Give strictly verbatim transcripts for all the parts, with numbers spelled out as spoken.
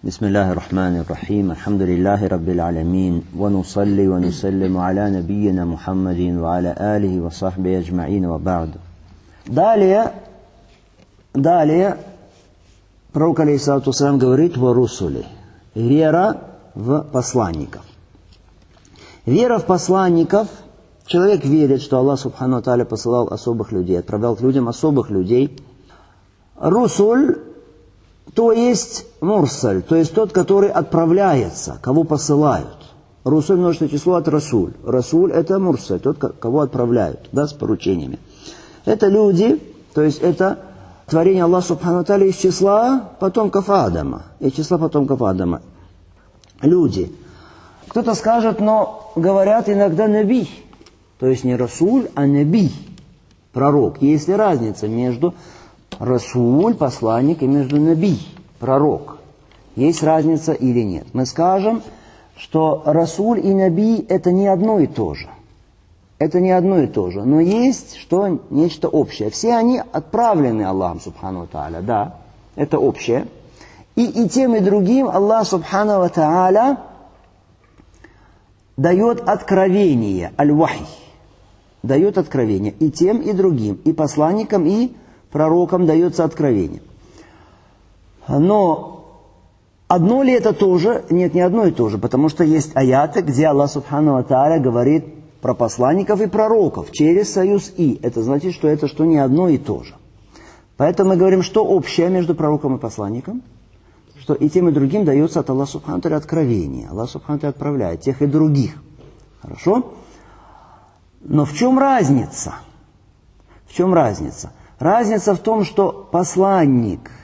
بسم الله الرحمن الرحيم الحمد لله رب العالمين ونصلي ونسلم على نبينا محمد وعلى آله وصحبه أجمعين وبعد. Далее, далее пророк алейхиссалату вассалям говорит в русуле. Вера в посланников. Вера в посланников. Человек верит, что Аллах Субхану ва Тааля посылал особых людей, отправлял к людям особых людей. Русуль, то есть мурсаль, то есть тот, который отправляется, кого посылают. Русуль множественное число от расуль. Расуль это мурсаль, тот, кого отправляют, да, с поручениями. Это люди, то есть это творение Аллаха Субхану ва Тааля из числа потомков Адама. Из числа потомков Адама. Люди. Кто-то скажет, но говорят иногда наби. То есть не расуль, а наби. Пророк. Есть ли разница между расуль, посланник, и между наби, пророк? Есть разница или нет? Мы скажем, что расуль и наби это не одно и то же. Это не одно и то же. Но есть что, нечто общее. Все они отправлены Аллахом Субхану ва Тааля. Да, это общее. И, и тем, и другим Аллах Субхану ва Тааля дает откровение, аль-вахи. Дает откровение и тем, и другим. И посланникам, и пророкам дается откровение. Но одно ли это тоже? Нет, не одно и то же. Потому что есть аяты, где Аллах Субхану ва Тааля говорит про посланников и пророков через союз «и». Это значит, что это что не одно и то же. Поэтому мы говорим, что общее между пророком и посланником? Что и тем, и другим дается от Аллаха Субхану ва Тааля откровение. Аллах Субхану ва Тааля отправляет тех и других. Хорошо? Но в чем разница? В чем разница? Разница в том, что посланник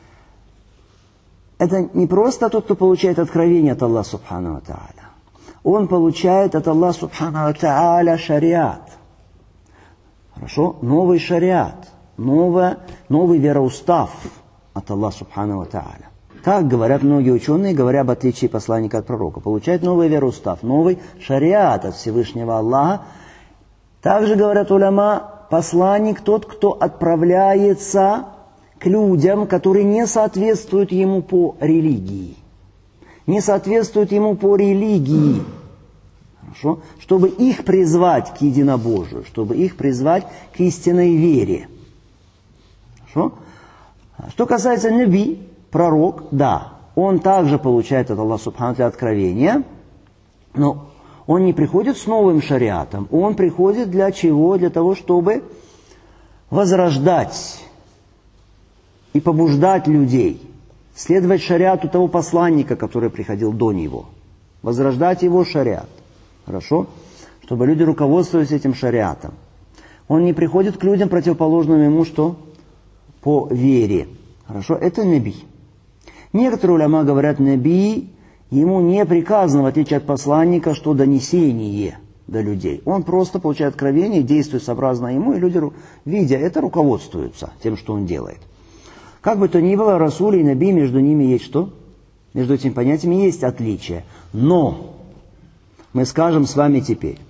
это не просто тот, кто получает откровение от Аллаха Субхану ва Тааля. Он получает от Аллаха Субхану ва Тааля шариат. Хорошо? Новый шариат. Новое, новый вероустав от Аллаха Субхану ва Тааля. Так говорят многие ученые, говоря об отличии посланника от пророка. Получает новый вероустав, новый шариат от Всевышнего Аллаха. Также говорят уляма, посланник тот, кто отправляется к людям, которые не соответствуют ему по религии. Не соответствуют ему по религии. Хорошо? Чтобы их призвать к единобожию, чтобы их призвать к истинной вере. Хорошо? Что касается наби, пророк, да, он также получает от Аллаха Субхану ва Тааля откровение, но он не приходит с новым шариатом, он приходит для чего? Для того, чтобы возрождать и побуждать людей, следовать шариату того посланника, который приходил до него, возрождать его шариат. Хорошо? Чтобы люди руководствовались этим шариатом. Он не приходит к людям, противоположным ему, что? По вере. Хорошо? Это наби. Некоторые уляма говорят, наби, ему не приказано, в отличие от посланника, что донесение до людей. Он просто получает откровение, действует сообразно ему, и люди, видя это, руководствуются тем, что он делает. Как бы то ни было, расуль и наби, между ними есть что? Между этими понятиями есть отличие. Но мы скажем с вами теперь,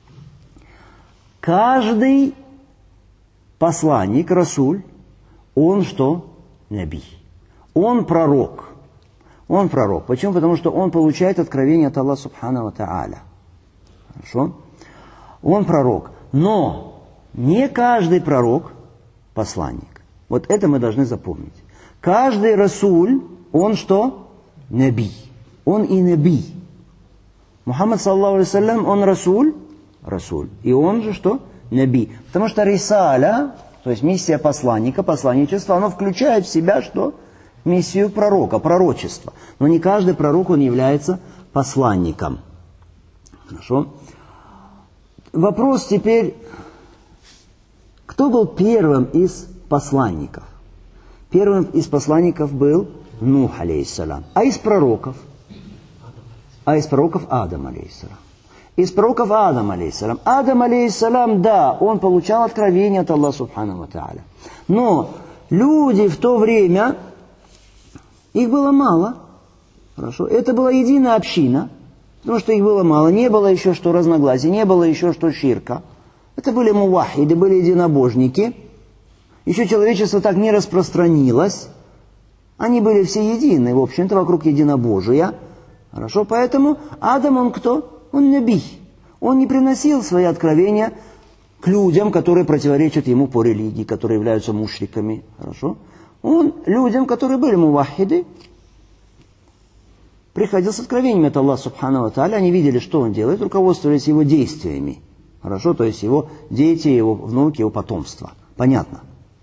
каждый посланник, расуль, он что? Наби. Он пророк. Он пророк. Почему? Потому что он получает откровение от Аллаха Субхану ва Тааля. Хорошо? Он пророк. Но не каждый пророк посланник. Вот это мы должны запомнить. Каждый расуль, он что? Наби. Он и наби. Мухаммад, саллаллаху алейхи вассалям, он расуль? Расуль. И он же что? Наби. Потому что рисаля, то есть миссия посланника, посланничество, оно включает в себя что? Миссию пророка, пророчество. Но не каждый пророк, он является посланником. Хорошо? Вопрос теперь, кто был первым из посланников? Первым из посланников был Нух, алейхиссалям. А из пророков? А из пророков Адам, алейхиссалям. Из пророков Адам, алейхиссалям. Адам, алейхиссалям, да, он получал откровение от Аллаха Субхану ва Тааля. Но люди в то время, их было мало. Хорошо. Это была единая община, потому что их было мало. Не было еще что разногласий, не было еще что ширка. Это были мувахиды, были единобожники. Еще человечество так не распространилось. Они были все едины, в общем-то, вокруг единобожия. Хорошо, поэтому Адам, он кто? Он наби. Он не приносил свои откровения к людям, которые противоречат ему по религии, которые являются мушриками. Хорошо? Он людям, которые были мувахиды, приходил с откровениями от Аллаха Субхану ва Тааля, они видели, что он делает, руководствовались его действиями. Хорошо? То есть его дети, его внуки, его потомство. Понятно?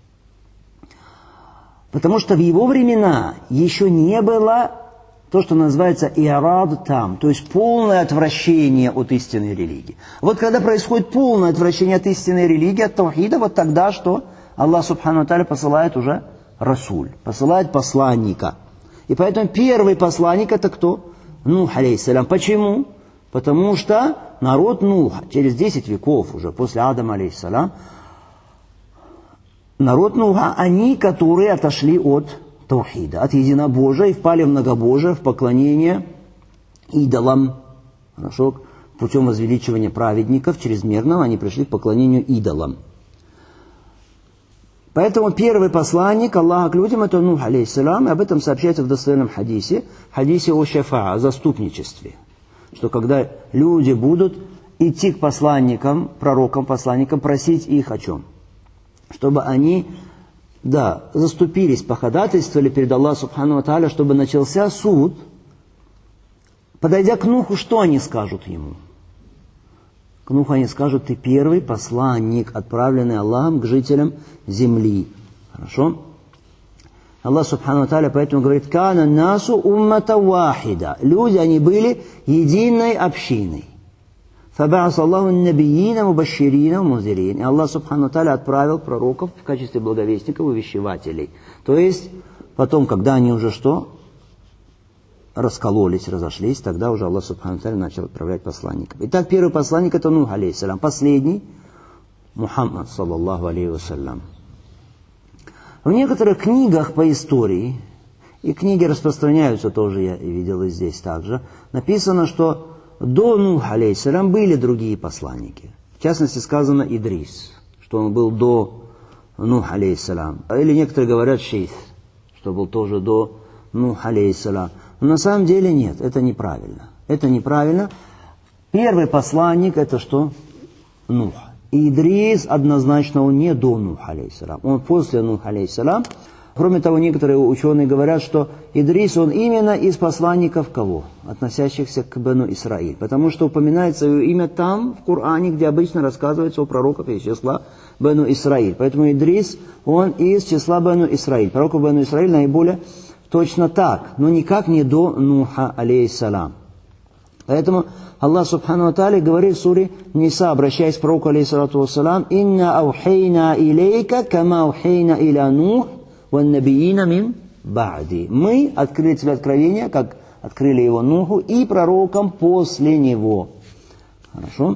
Потому что в его времена еще не было то, что называется иарад там, то есть полное отвращение от истинной религии. Вот когда происходит полное отвращение от истинной религии, от таухида, вот тогда что? Аллах Субхану ва Тааля посылает уже расуль, посылает посланника. И поэтому первый посланник это кто? Нух, алейхиссалям. Почему? Потому что народ Нуха через десять веков уже после Адама, алейхиссалям, народ Нуха, они, которые отошли от таухида, от единобожия и впали в многобожие, в поклонение идолам. Хорошо? Путем возвеличивания праведников чрезмерного они пришли к поклонению идолам. Поэтому первый посланник Аллаха к людям это Нух, алейхиссалям, и об этом сообщается в достоверном хадисе, хадисе о шафаа, о заступничестве. Что когда люди будут идти к посланникам, пророкам, посланникам, просить их о чем? Чтобы они, да, заступились, походатайствовали перед Аллахом Субхану ва Тааля, чтобы начался суд. Подойдя к Нуху, что они скажут ему? К Нуху они скажут: ты первый посланник, отправленный Аллахом к жителям земли. Хорошо? Аллах Субхану ва Тааля поэтому говорит: «Кана насу уммата вахида». Люди, они были единой общиной. «Фабаас Аллаху набиина мубаширина музирин». И Аллах Субхану ва Тааля отправил пророков в качестве благовестников и увещевателей. То есть, потом, когда они уже что? Раскололись, разошлись, тогда уже Аллах Субхану ва Тааля начал отправлять посланников. Итак, первый посланник это Нух, алейхиссалям. Последний Мухаммад, саллаллаху алейхи вассалям. В некоторых книгах по истории, и книги распространяются тоже, я видел и здесь также, написано, что до Нуха, алейхиссалям, были другие посланники. В частности, сказано Идрис, что он был до Нуха, алейхиссалям. Или некоторые говорят Шейх, что был тоже до Нуха, алейхиссалям. Но на самом деле нет, это неправильно. Это неправильно. Первый посланник это что? Нух. И Идрис однозначно он не до Нуха, алейхиссалям. Он после Нуха, алейхиссалям. Кроме того, некоторые ученые говорят, что Идрис, он именно из посланников кого? Относящихся к Бену Исраиль. Потому что упоминается его имя там, в Коране, где обычно рассказывается о пророках из числа Бену Исраиль. Поэтому Идрис, он из числа Бену Исраиль. Пророков Бену Исраиль наиболее точно так, но никак не до Нуха, алейхиссалям. Поэтому Аллах Субхану ва Тааля говорит в суре Ниса, обращаясь к пророку, алейхиссалату вассалам: «Инна аухейна илейка, кама аухейна иля Нух, ваннабиина мин ба'ди». Мы открыли тебе откровение, как открыли его Нуху и пророкам после него. Хорошо?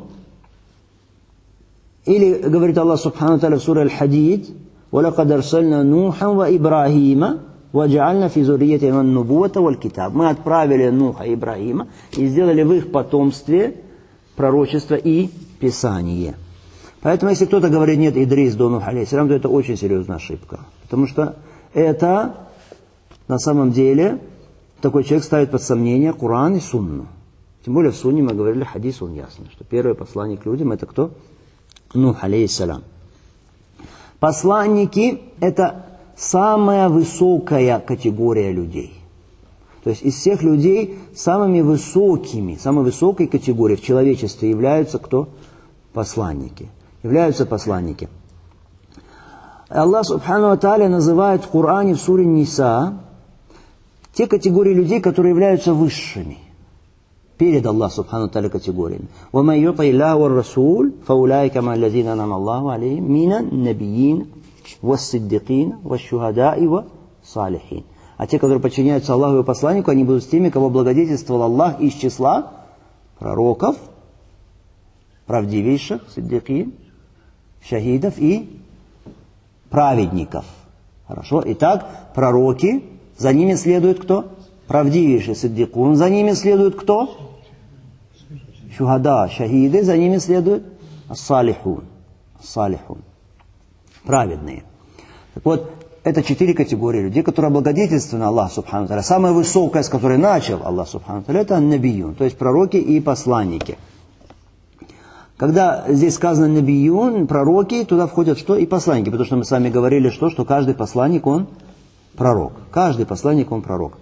Или говорит Аллах Субхану ва Тааля в суре Аль-Хадид: «Валакад арсальна Нухан ва Ибрахима, ваджа'альна фи зурриятихима ан-нубуввата валь китаб». Мы отправили Нуха и Ибрахима и сделали в их потомстве пророчество и Писание. Поэтому, если кто-то говорит: нет, Идрис до Нуха, алейхиссалям, то это очень серьезная ошибка. Потому что это, на самом деле, такой человек ставит под сомнение Коран и Сунну. Тем более в Сунне мы говорили, хадис, он ясный, что первый посланник людям это кто? Нух, алейхиссалям. Посланники это самая высокая категория людей. То есть из всех людей самыми высокими, самой высокой категорией в человечестве являются кто? Посланники. Являются посланники. Аллах Субхану ва Тааля называет в Коране в суре Ниса те категории людей, которые являются высшими. Перед Аллах Субхану ва Тааля категориями. وَمَنْ يُطِعِ اللَّهَ وَالرَّسُولَ فَأُولَٰئِكَ مَعَ الَّذِينَ أَنْعَمَ اللَّهُ عَلَيْهِمْ مِنَ النَّبِيِّينَ وَالصِّدِّقِينَ وَالشُّهَدَاءِ وَالصَّالِحِينَ. А те, которые подчиняются Аллаху и его посланнику, они будут с теми, кого благодетельствовал Аллах из числа пророков, правдивейших, сиддикин, шахидов и праведников. Хорошо? Итак, пророки, за ними следует кто? Правдивейший сиддикун. За ними следует кто? Шухада, шахиды. За ними следует ас-салихун. Ас-салихун. Праведные. Так вот, это четыре категории людей, которые облагодетельствованы Аллах Субхану ва Тааля. Самая высокая, с которой начал Аллах Субхану ва Тааля, это ан-набиюн, то есть пророки и посланники. Когда здесь сказано набиюн, пророки, туда входят что? И посланники, потому что мы с вами говорили, что, что каждый посланник, он пророк. Каждый посланник, он пророк.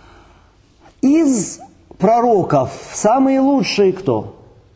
Из пророков самые лучшие кто?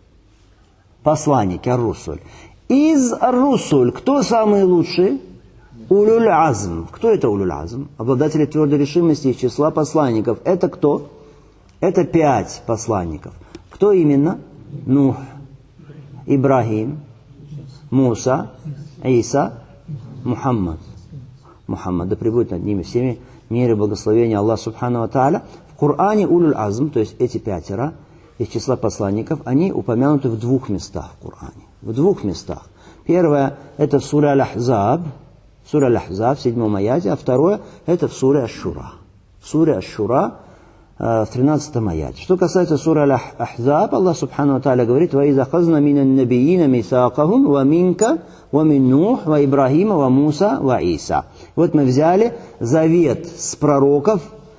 Посланники, ар-русуль. Из ар-русуль кто самые лучшие? Улюль азм. Кто это улюль азм? Обладатели твердой решимости из числа посланников. Это кто? Это пять посланников. Кто именно? Нух, Ибрахим, Муса, Иса, Мухаммад. Мухаммад, да пребудет над ними всеми мир и благословение Аллах Субхану ва Тааля. В Коране улюль азм, то есть эти пятеро из числа посланников, они упомянуты в двух местах в Коране. В двух местах. Первое, это в суре Аль-Ахзаб, сура Аль-Ахзаб, в седьмом аяте, а второе, это в суре Аш-Шура. В суре Аш-Шура, в тринадцатом аяте. Что касается суры Аль-Ахзаб, Аллах Субхану ва Тааля говорит: «Ваиза хазна минан набиина мисакахум, ва минка, ва мин Нух, ва Ибрахима, ва Муса, ва Иса». Вот мы взяли завет с пророков,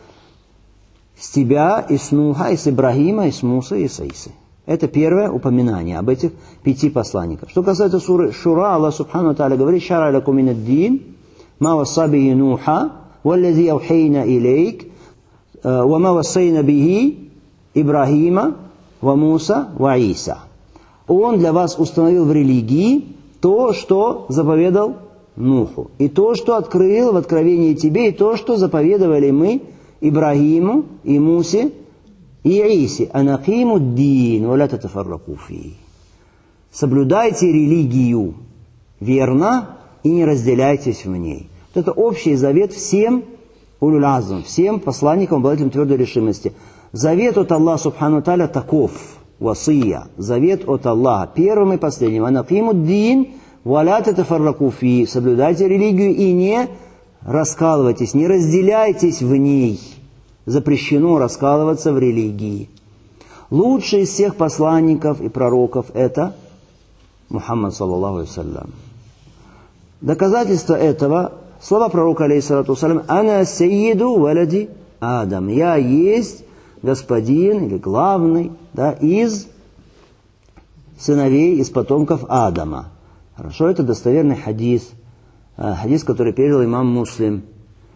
с тебя, и с Нуха, и с Ибрахима, и с Мусы, и с Исы. Это первое упоминание об этих пяти посланниках. Что касается суры Шура, Аллах Субхану ва Тааля говорит: «Шара лакум минад-дин, ма васса бихи Нуха, валлази аухейна илейк, ва ма вассайна бихи Ибрахима, ва Муса, ва Иса». Он для вас установил в религии то, что заповедал Нуху, и то, что открыл в откровении тебе, и то, что заповедовали мы Ибрахиму и Мусе и Иисе. «Анакиму дин, ва ла татафарраку фи». Соблюдайте религию верно и не разделяйтесь в ней. Вот это общий завет всем улюль азм, всем посланникам, обладателям твердой решимости. Завет от Аллаха Субхану ва Тааля таков, васия, завет от Аллаха, первым и последним. «Анакиму дин, ва ла татафарраку фи». Соблюдайте религию и не раскалывайтесь, не разделяйтесь в ней. Запрещено раскалываться в религии. Лучший из всех посланников и пророков это Мухаммад саллаллаху алейхи ва саллям. Доказательство этого слова пророка алейхиссалату вассалям: «Ана сайиду валади Адам». Я есть господин или главный, да, из сыновей, из потомков Адама. Хорошо, это достоверный хадис. Хадис, который передал имам Муслим.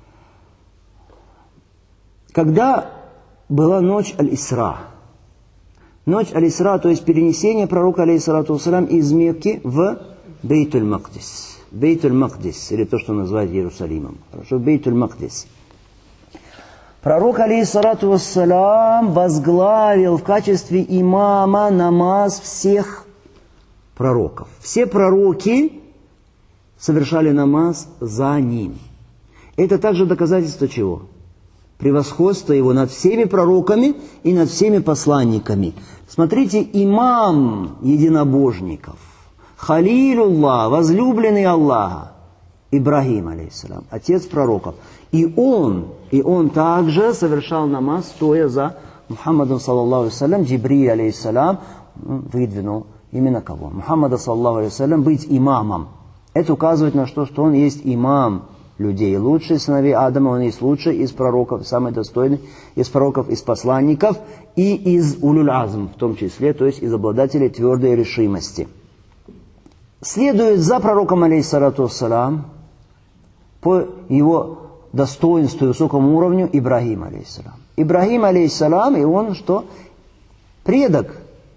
Когда была ночь Аль-Исра, ночь Аль-Исра, то есть перенесение пророка алейхиссалату вассалям из Мекки в Бейтуль-Мақдис. Бейтуль-Мақдис, или то, что называют Иерусалимом. Хорошо, Бейтуль-Мақдис. Пророк алейхиссалату вассалям возглавил в качестве имама намаз всех пророков. Все пророки совершали намаз за ним. Это также доказательство чего? Превосходство его над всеми пророками и над всеми посланниками. Смотрите, имам единобожников, Халилуллах, возлюбленный Аллаха, Ибрахим, алейхиссалям, отец пророков. И он, и он также совершал намаз, стоя за Мухаммадом, саллаллаху алейхи ва саллям. Джибриль, алейхиссалям, выдвинул именно кого? Мухаммада, саллаллаху алейхи ва саллям, быть имамом. Это указывает на что, что он есть имам людей. Лучший сыновей Адама, он есть лучший из пророков, самый достойный из пророков, из посланников и из улюль азм, в том числе, то есть из обладателей твердой решимости. Следует за пророком, алейхиссалату вассалям, по его достоинству и высокому уровню Ибрахим, алейхиссалям. Ибрахим, алейхиссалям, и он что? Предок,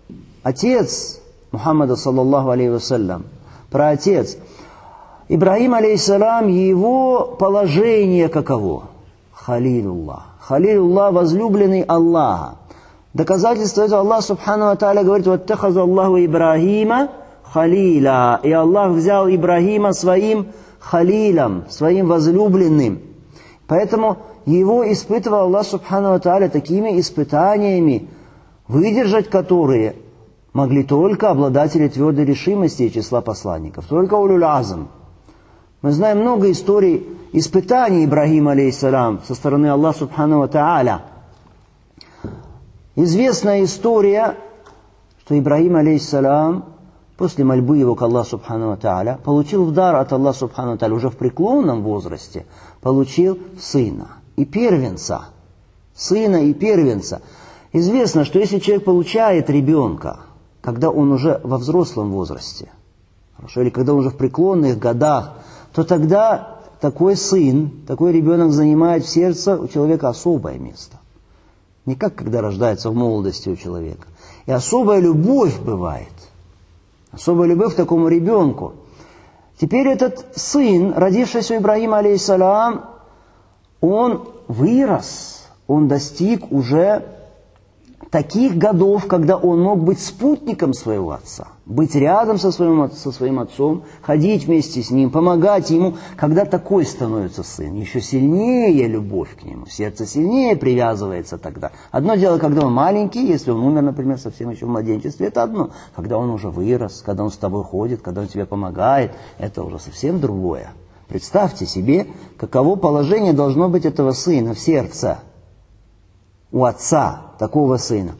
отец Мухаммада, саллаллаху алейхи ва саллям, праотец. Ибрахим, алейхиссалям, его положение каково? Халилуллах. Халилуллах, возлюбленный Аллаха. Доказательство этого Аллах Субхану ва Тааля говорит: «Ваттахаза Аллаху Ибрахима халила». И Аллах взял Ибрахима своим халилом, своим возлюбленным. Поэтому его испытывал Аллах Субхану ва Тааля такими испытаниями, выдержать которые могли только обладатели твердой решимости и числа посланников, только улюль азм. Мы знаем много историй испытаний Ибрахима, алейхиссалям, со стороны Аллаха Субхану ва Тааля. Известная история, что Ибрахим, алейхиссалям, после мольбы его к Аллаху Субхану ва Тааля, получил в дар от Аллаха Субхану ва Тааля уже в преклонном возрасте, получил сына и первенца. Сына и первенца. Известно, что если человек получает ребенка, когда он уже во взрослом возрасте, хорошо, или когда он уже в преклонных годах, то тогда такой сын, такой ребенок занимает в сердце у человека особое место. Не как когда рождается в молодости у человека. И особая любовь бывает. Особая любовь к такому ребенку. Теперь этот сын, родившийся у Ибрахима, алейхиссалям, он вырос, он достиг уже таких годов, когда он мог быть спутником своего отца, быть рядом со своим, со своим отцом, ходить вместе с ним, помогать ему. Когда такой становится сын, еще сильнее любовь к нему, сердце сильнее привязывается тогда. Одно дело, когда он маленький, если он умер, например, совсем еще в младенчестве, это одно. Когда он уже вырос, когда он с тобой ходит, когда он тебе помогает, это уже совсем другое. Представьте себе, каково положение должно быть этого сына в сердце у отца такого сына.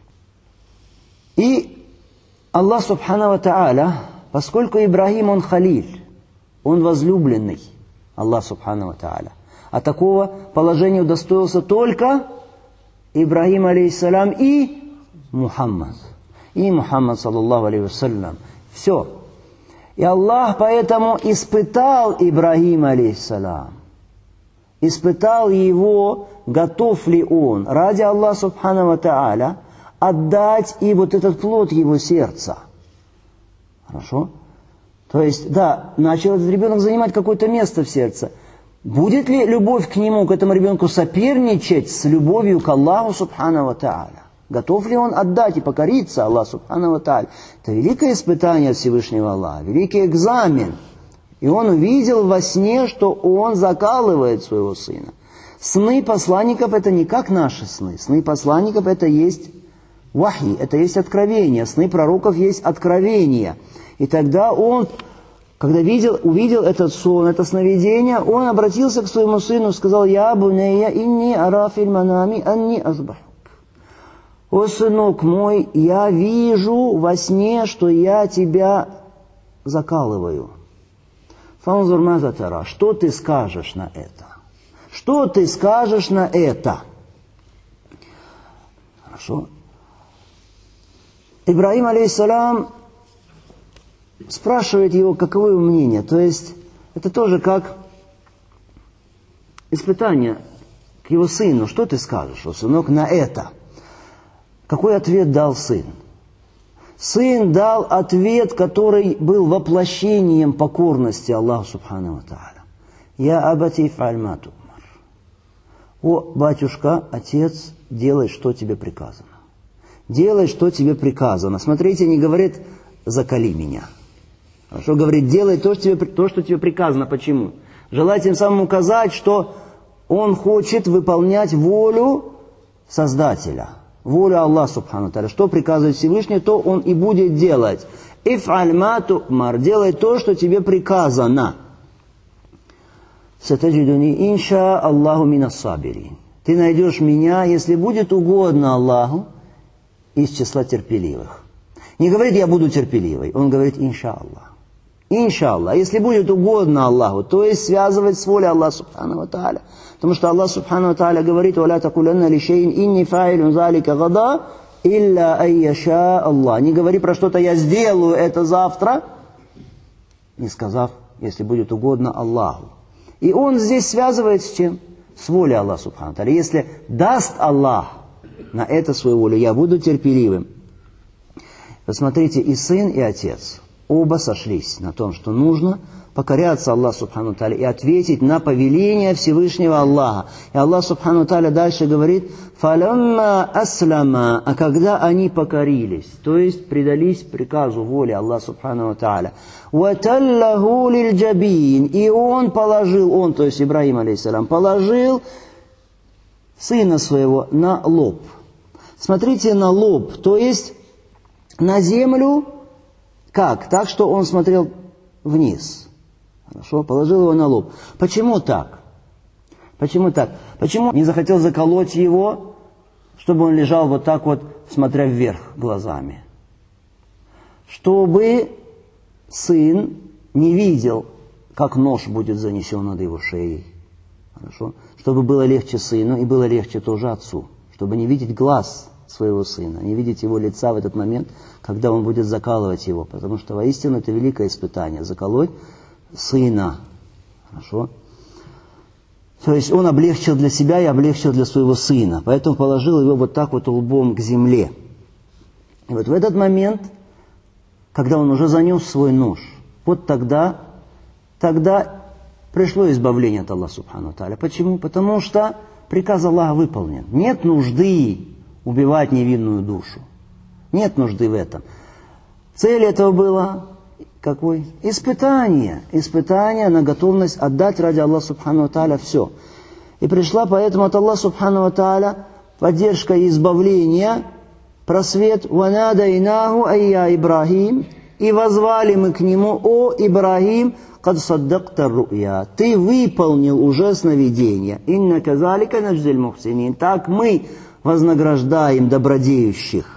И Аллах Субхану ва Тааля, поскольку Ибрахим он халиль, он возлюбленный, Аллах Субхану ва Тааля, а такого положения удостоился только Ибрахим алейхиссалям и Мухаммад. И Мухаммад саллаллаху алейхи вассалям. Все. И Аллах поэтому испытал Ибрахима алейхиссалям. Испытал его, готов ли он ради Аллаха Субхану ва Тааля отдать и вот этот плод его сердца. Хорошо? То есть, да, начал этот ребенок занимать какое-то место в сердце. Будет ли любовь к нему, к этому ребенку соперничать с любовью к Аллаху Субхану ва Тааля? Готов ли он отдать и покориться Аллаху Субхану ва Тааля? Это великое испытание от Всевышнего Аллаха, великий экзамен. И он увидел во сне, что он закалывает своего сына. Сны посланников это не как наши сны. Сны посланников это есть вахи, это есть откровение. Сны пророков есть откровение. И тогда он, когда видел, увидел этот сон, это сновидение, он обратился к своему сыну и сказал: «Я бунайя инни ара фил манами анни азбахук». «О, сынок мой, я вижу во сне, что я тебя закалываю». «Фанзур маза тара». Что ты скажешь на это? Что ты скажешь на это? Хорошо. Ибрахим алейхиссалям спрашивает его, каково его мнение. То есть, это тоже как испытание к его сыну. Что ты скажешь, о сынок, на это? Какой ответ дал сын? Сын дал ответ, который был воплощением покорности Аллаху Субхану ва Тааля. «Я абати фа'аль ма ту'мар». О, батюшка, отец, делай, что тебе приказано. Делай, что тебе приказано. Смотрите, не говорит «закали меня». Хорошо, говорит, делай то, что тебе, то, что тебе приказано. Почему? Желая тем самым указать, что он хочет выполнять волю Создателя. Воля Аллаха Субхану ва Тааля. Что приказывает Всевышний, то он и будет делать. «Иф'аль ма ту'мар». Делай то, что тебе приказано. «Сатаджидуни инша Аллаху минас сабирин». Ты найдешь меня, если будет угодно Аллаху, из числа терпеливых. Не говорит «я буду терпеливой», он говорит «иншаллах». Иншаллах, если будет угодно Аллаху, то есть связывать с волей Аллаха Субхану ва Тааля. Потому что Аллах Субхану ва Тааля говорит: «Ва ла такуланна ли шейин инни фаилун залика гада илля айяша Аллах». Не говори про что-то «я сделаю это завтра», не сказав «если будет угодно Аллаху». И он здесь связывает с чем? С волей Аллаха Субхану ва Тааля. Если даст Аллах на это свою волю, я буду терпеливым. Посмотрите, и сын, и отец оба сошлись на том, что нужно покоряться Аллаху Субхану ва Тааля и ответить на повеление Всевышнего Аллаха. И Аллах Субхану ва Тааля дальше говорит: «Фалямма аслама», а когда они покорились, то есть предались приказу воли Аллаха Субхану ва Тааля, «Ваталлаху лиль-джабин», и он положил, он, то есть Ибрахим алейхиссалям, положил сына своего на лоб. Смотрите, на лоб, то есть на землю. Как? Так, что он смотрел вниз. Хорошо, положил его на лоб. Почему так? Почему так? Почему не захотел заколоть его, чтобы он лежал вот так вот, смотря вверх глазами? чтобы сын не видел, как нож будет занесен над его шеей. Хорошо? Чтобы было легче сыну и было легче тоже отцу. Чтобы не видеть глаз своего сына, не видеть его лица в этот момент, когда он будет закалывать его. Потому что воистину это великое испытание. Заколоть сына. Хорошо? То есть он облегчил для себя и облегчил для своего сына. Поэтому положил его вот так вот лбом к земле. И вот в этот момент, когда он уже занес свой нож, вот тогда, тогда пришло избавление от Аллаха Субхану ва Тааля. Почему? Потому что приказ Аллаха выполнен. Нет нужды убивать невинную душу. Нет нужды в этом. Цель этого была какой? Испытание. Испытание на готовность отдать ради Аллаха Субхану ва Тааля все. И пришла поэтому от Аллаха Субхану ва Тааля поддержка и избавление, просвет. «Ванадайнаху айя Ибрахим». И возвали мы к нему: «О Ибрахим, кад саддакта ру'я». Ты выполнил уже сновидение. «Инна казалика наджзиль мухсинин». Так мы вознаграждаем добродеющих.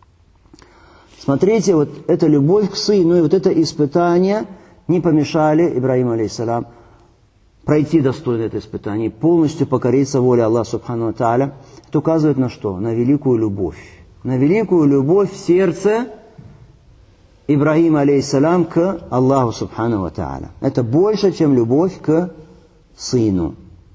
Смотрите, вот эта любовь к сыну и вот это испытание не помешали Ибрахиму алейхиссалям пройти достойно это испытание, полностью покориться воле Аллаха Субхану ва Тааля. Это указывает на что? На великую любовь. На великую любовь в сердце Ибрахима алейхиссалям к Аллаху Субхану ва Тааля. Это больше, чем любовь к сыну.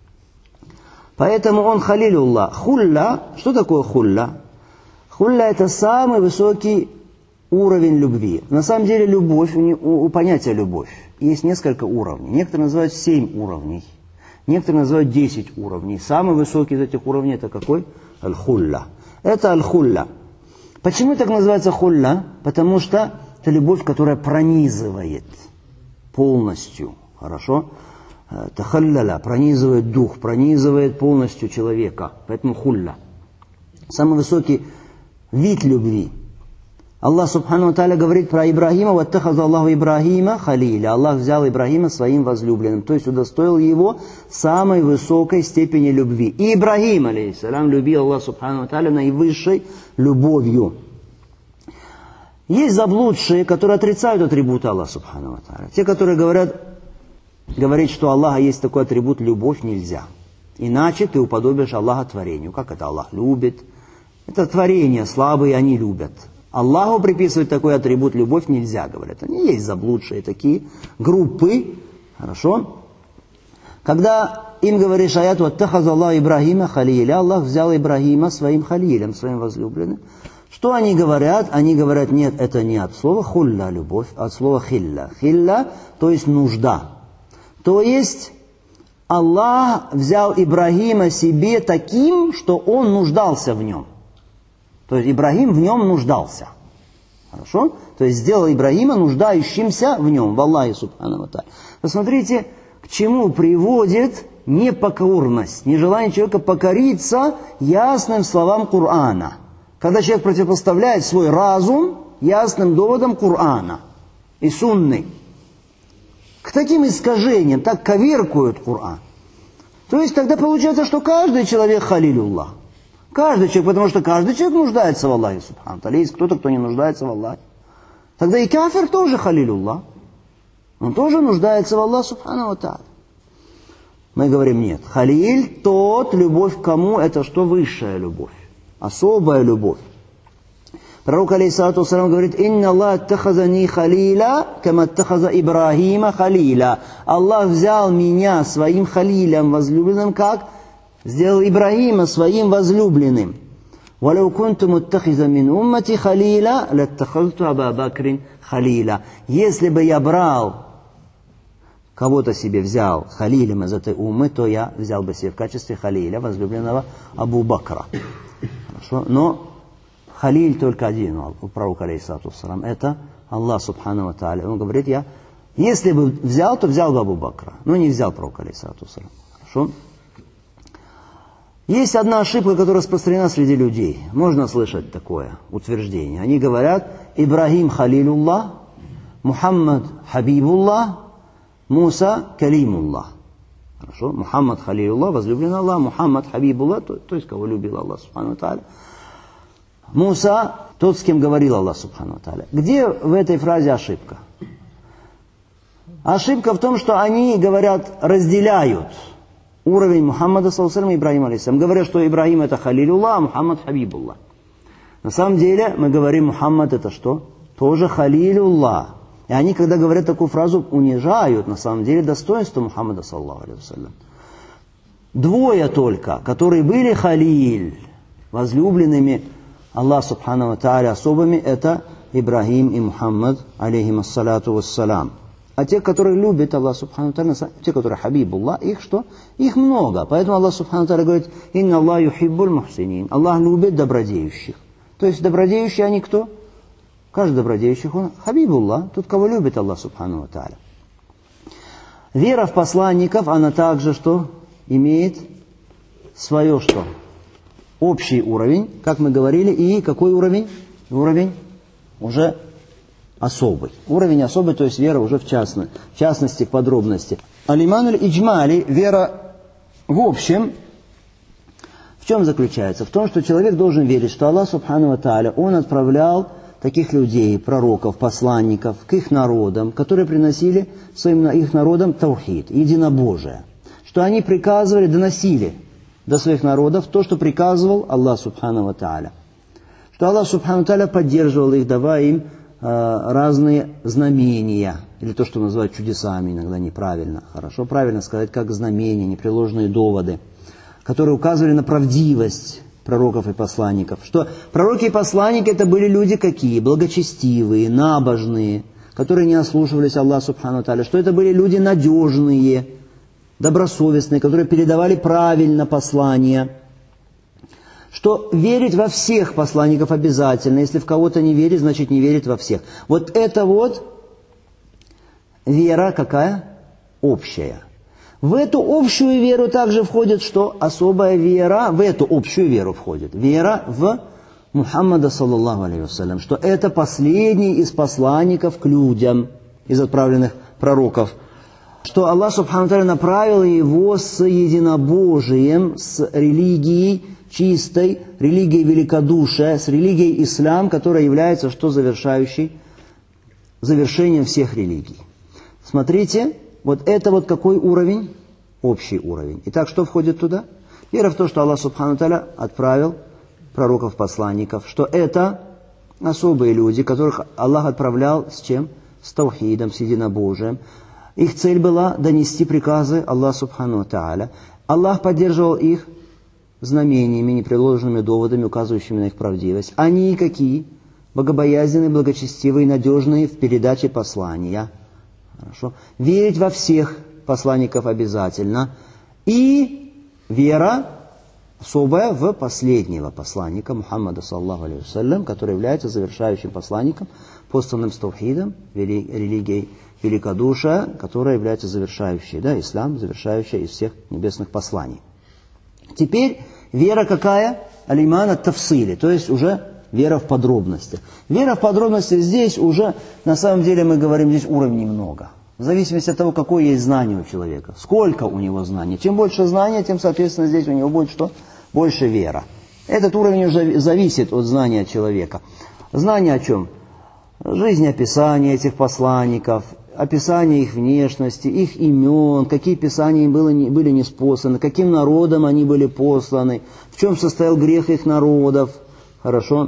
Поэтому он халилюллах. Хулля, что такое хулля? Хулля — это самый высокий уровень любви. На самом деле любовь, у, у понятия любовь есть несколько уровней. Некоторые называют семь уровней, некоторые называют десять уровней. Самый высокий из этих уровней — это какой? Аль-хулля. Это аль-хулля. Почему так называется хулля? Потому что это любовь, которая пронизывает полностью. Хорошо? Тахалляля, пронизывает дух, пронизывает полностью человека. Поэтому хулля. Самый высокий вид любви. Аллах Субхану ва Тааля говорит про Ибрахима: «Ваттахаза Аллаху Ибрахима халиля». Аллах взял Ибрахима своим возлюбленным, то есть удостоил его самой высокой степени любви. И Ибрахим, алейхиссалям, любил Аллах Субхану ва Тааля наивысшей любовью. Есть заблудшие, которые отрицают атрибуты Аллаха Субхану ва Тааля. Те, которые говорят, говорить, что у Аллаха есть такой атрибут, любовь, нельзя. Иначе ты уподобишь Аллаха творению. Как это Аллах любит? Это творение, слабые они любят. Аллаху приписывать такой атрибут любовь нельзя, говорят. Они есть заблудшие такие группы. Хорошо? Когда им говоришь аят: «Ваттахаза Аллаху Ибрахима халиля», Аллах взял Ибрахима своим халилем, своим возлюбленным. Что они говорят? Они говорят: нет, это не от слова хулля, любовь, а от слова хилля. Хилля, то есть нужда. То есть Аллах взял Ибрахима себе таким, что он нуждался в нем. То есть Ибрахим в нем нуждался. Хорошо? То есть сделал Ибрахима нуждающимся в нем, в Аллахе Субхану ва Тааля. Посмотрите, к чему приводит непокорность, нежелание человека покориться ясным словам Корана. Когда человек противопоставляет свой разум ясным доводам Корана и сунны. К таким искажениям, так коверкуют Коран. То есть тогда получается, что каждый человек халилюллах. Каждый человек, потому что каждый человек нуждается в Аллахе Субхану ва Тааля. Есть кто-то, кто не нуждается в Аллахе. Тогда и кафир тоже халилюллах. Он тоже нуждается в Аллахе Субхану ва Тааля. Мы говорим: нет. Халиль тот, любовь к кому? Это что? Высшая любовь. Особая любовь. Пророк алейхиссалату вассалям говорит: «Инна Аллах аттахазани халиля, кама аттахаза Ибрахима халиля». Аллах взял меня своим халилем, возлюбленным, как сделал Ибрахима своим возлюбленным. «Валяу кунту муттахиза мин уммати халиля, латтахазту Аба Бакрин халиля». Если бы я брал, кого-то себе взял халилем из этой уммы, то я взял бы себе в качестве халиля возлюбленного Абу Бакра. Хорошо? Но халиль только один у пророка алейхиссалату вассалям. Это Аллах Субхану ва Тааля. Он говорит: я, если бы взял, то взял бы Абу Бакра. Но не взял пророка алейхиссалату вассалям. Хорошо? Есть одна ошибка, которая распространена среди людей. Можно слышать такое утверждение. Они говорят: Ибрахим халилуллах, Мухаммад хабибуллах, Муса калимуллах. Хорошо? Мухаммад халилуллах, возлюбленный Аллах, Мухаммад хабибуллах, то, то есть кого любил Аллах Субхану ва Тааля. Муса тот, с кем говорил Аллах субхану ва тааля. Где в этой фразе ошибка? Ошибка в том, что они, говорят, разделяют уровень Мухаммада саллаллаху алейхи ва саллям и Ибрахима алейхиссалям. Говорят, что Ибрахим это Халилуллах, а Мухаммад Хабибуллах. На самом деле мы говорим, Мухаммад это что? Тоже Халилуллах. И они, когда говорят такую фразу, унижают на самом деле достоинство Мухаммада саллаллаху алейхи ва саллям. Двое только, которые были Халиль, возлюбленными Аллах субхану ва тааля особыми, это Ибрахим и Мухаммад алейхимассалату вассалам. А те, которые любят Аллах субхану ва тааля, те, которые Хабибуллах, их что? Их много. Поэтому Аллах субхану ва тааля говорит: «Инна Аллах юхиббуль мухсинин». Аллах любит добродеющих. То есть добродеющие они кто? Каждый добродеющий, он Хабибуллах, тот, кого любит Аллах субхану ва тааля. Вера в посланников, она также что? Имеет свое что? Общий уровень, как мы говорили, и какой уровень? Уровень уже особый. Уровень особый, то есть вера уже в, частно, в частности, в подробности. Алиман аль-иджмали, вера в общем, в чем заключается? В том, что человек должен верить, что Аллах субхану ва тааля, Он отправлял таких людей, пророков, посланников, к их народам, которые приносили своим их народам таухид, единобожие. Что они приказывали, доносили до своих народов то, что приказывал Аллах субхану ва тааля. Что Аллах субхану ва тааля поддерживал их, давая им э, разные знамения, или то, что называют чудесами, иногда неправильно. Хорошо, правильно сказать, как знамения, непреложные доводы, которые указывали на правдивость пророков и посланников. Что пророки и посланники это были люди какие? Благочестивые, набожные, которые не ослушивались Аллаха субхану ва тааля. Что это были люди надежные, добросовестные, которые передавали правильно послания. Что верить во всех посланников обязательно. Если в кого-то не верить, значит не верить во всех. Вот это вот вера какая? Общая. В эту общую веру также входит что? Особая вера, в эту общую веру входит. Вера в Мухаммада саллаллаху алейхи ва саллям, что это последний из посланников к людям, из отправленных пророков. Что Аллах субхану ва тааля направил его с единобожием, с религией чистой, религией великодушия, с религией ислам, которая является что завершающей, завершением всех религий. Смотрите, вот это вот какой уровень? Общий уровень. Итак, что входит туда? Вера в то, что Аллах субхану ва тааля отправил пророков-посланников, что это особые люди, которых Аллах отправлял с чем? С таухидом, с единобожием. Их цель была донести приказы Аллаха субхану ва тааля. Аллах поддерживал их знамениями, непреложными доводами, указывающими на их правдивость. Они какие? Богобоязненные, благочестивые, надежные в передаче послания. Хорошо. Верить во всех посланников обязательно. И вера особая в последнего посланника Мухаммада саллаллаху алейхи ва саллям, который является завершающим посланником, посланным с таухидом, религией великодушия, которая является завершающей, да, ислам, завершающая из всех небесных посланий. Теперь вера какая? Алиман ат-тафсили, то есть уже вера в подробности. Вера в подробности здесь уже, на самом деле мы говорим, здесь уровней много. В зависимости от того, какое есть знание у человека, сколько у него знаний. Чем больше знания, тем, соответственно, здесь у него будет что? Больше вера. Этот уровень уже зависит от знания человека. Знание о чем? Жизнеописание этих посланников, описание их внешности, их имен, какие писания им были, были ниспосланы, каким народам они были посланы, в чем состоял грех их народов, хорошо,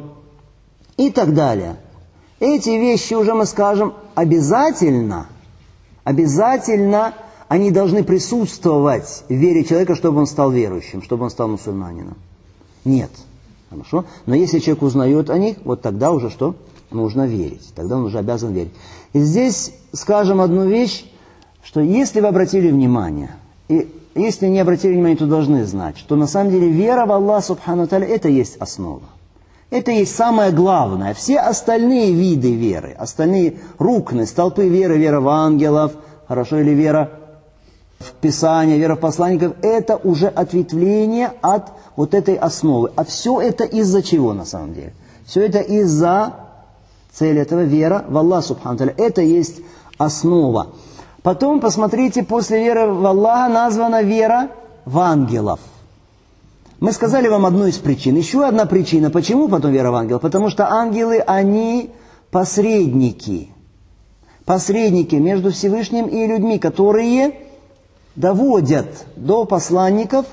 и так далее. Эти вещи уже мы скажем обязательно, обязательно они должны присутствовать в вере человека, чтобы он стал верующим, чтобы он стал мусульманином. Нет, хорошо, но если человек узнает о них, вот тогда уже что? Нужно верить, тогда он уже обязан верить. И здесь скажем одну вещь, что если вы обратили внимание, и если не обратили внимание, то должны знать, что на самом деле вера в Аллаха субхану ва тааля это есть основа. Это есть самое главное. Все остальные виды веры, остальные рукны, столпы веры, вера в ангелов, хорошо, или вера в Писание, вера в посланников, это уже ответвление от вот этой основы. А все это из-за чего на самом деле? Все это из-за цель этого вера в Аллаха субхану ва тааля. Это есть основа. Потом, посмотрите, после веры в Аллаха названа вера в ангелов. Мы сказали вам одну из причин. Еще одна причина. Почему потом вера в ангелов? Потому что ангелы, они посредники. Посредники между Всевышним и людьми, которые доводят до посланников,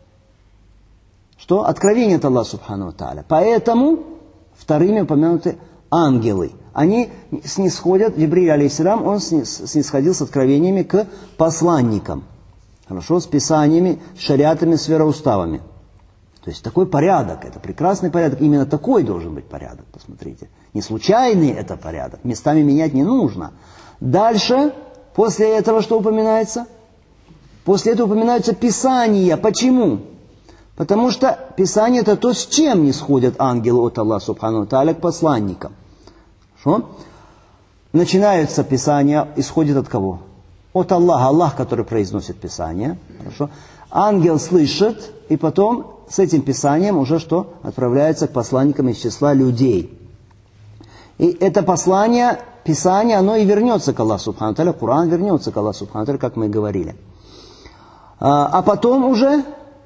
что откровение от Аллаха Субхану ва Тааля. Поэтому вторыми упомянуты ангелы. Они снисходят, Джибриль алейхиссалям, он снисходил с откровениями к посланникам. Хорошо, с писаниями, с шариатами, с вероуставами. То есть такой порядок, это прекрасный порядок, именно такой должен быть порядок, посмотрите. Не случайный это порядок, местами менять не нужно. Дальше, после этого что упоминается? После этого упоминаются Писания. Почему? Потому что Писание это то, с чем не сходят ангелы от Аллаха Субхану ва Тааля к посланникам. Хорошо? Начинаются Писания, исходит от кого? От Аллаха, Аллах, который произносит Писание. Хорошо? Ангел слышит, и потом с этим Писанием уже что? Отправляется к посланникам из числа людей. И это послание, Писание, оно и вернется к Аллаху Субхану ва Тааля, Коран вернется к Аллаху Субхану ва Тааля, как мы и говорили. А, а потом уже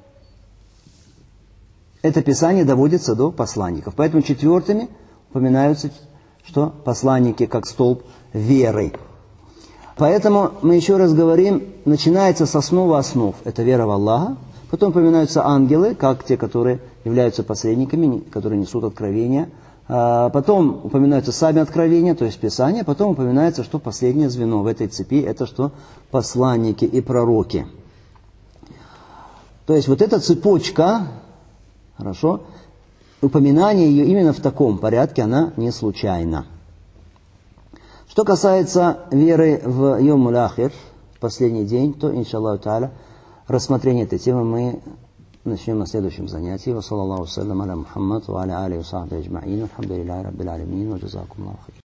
это Писание доводится до посланников. Поэтому четвертыми упоминаются, что посланники как столб веры. Поэтому мы еще раз говорим, начинается с основы основ. Это вера в Аллаха. Потом упоминаются ангелы, как те, которые являются посредниками, которые несут откровения. Потом упоминаются сами откровения, то есть Писание. Потом упоминается, что последнее звено в этой цепи, это что посланники и пророки. То есть вот эта цепочка, хорошо, упоминание ее именно в таком порядке, она не случайна. Что касается веры в Йомуль Ахир, в последний день, то, иншаллаху тааля, рассмотрение этой темы мы начнем на следующем занятии. Ва саллаллаху саллям аля Мухаммад ва аля алихи ва сахбихи аджмаин. Алхамдулиллахи раббил алямин. Ва джазакумуллаху хайран.